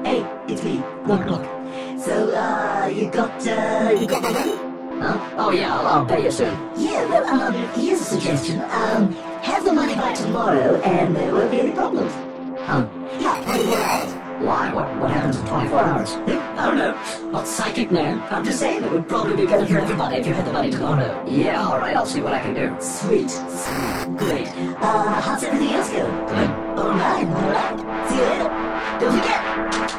Hey, it's me. Look. So, you got my money? Huh? Oh yeah, I'll pay you soon. Yeah, well, here's a suggestion. Have the money by tomorrow and there won't be any problems. Huh? Yeah, 24 hours. Why? What happens in 24 hours? I don't know. Not psychic, man. I'm just saying it would probably be better for everybody if you had the money tomorrow. Yeah, alright, I'll see what I can do. Sweet. Great. How's everything else go? Good. Alright. See you later. Don't forget.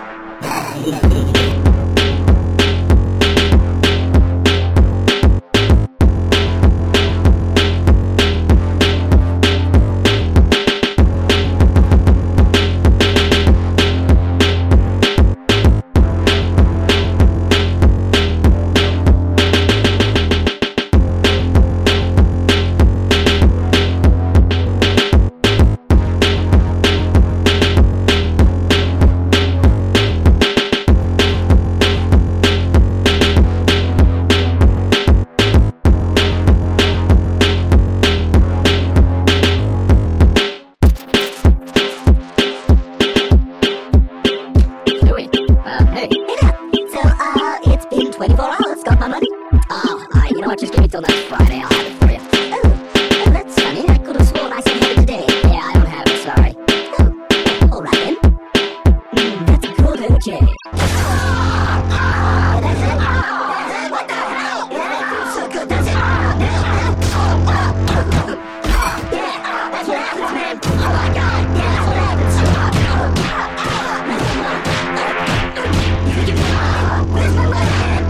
Hey. So, it's been 24 hours. Got my money? Oh, you know what, just give me till next Friday, I'll have it for you. Oh, that's funny. I could have sworn I said have it today. Yeah, I don't have it, sorry. Oh, alright then. That's good, okay. That's it? What the hell? Yeah, that feels so good, does it? Yeah, that's what happens, man. Oh my god, yeah, that's what happens. Where's my money, man?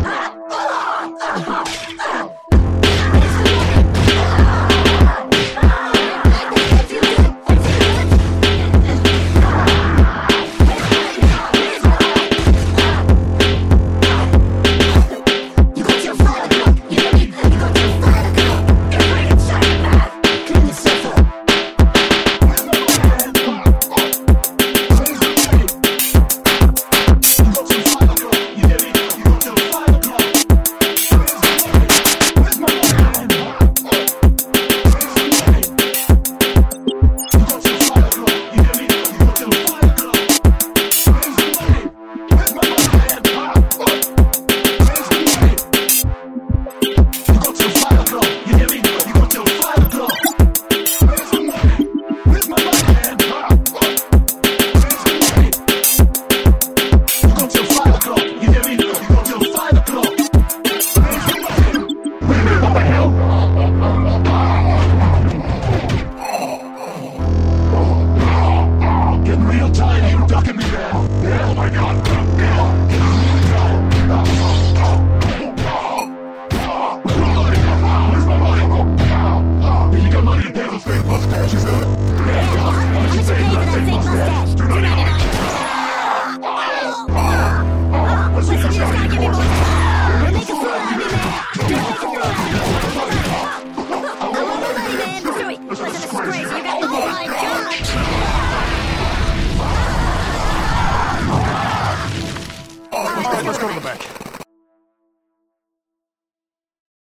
Let's go to the bank.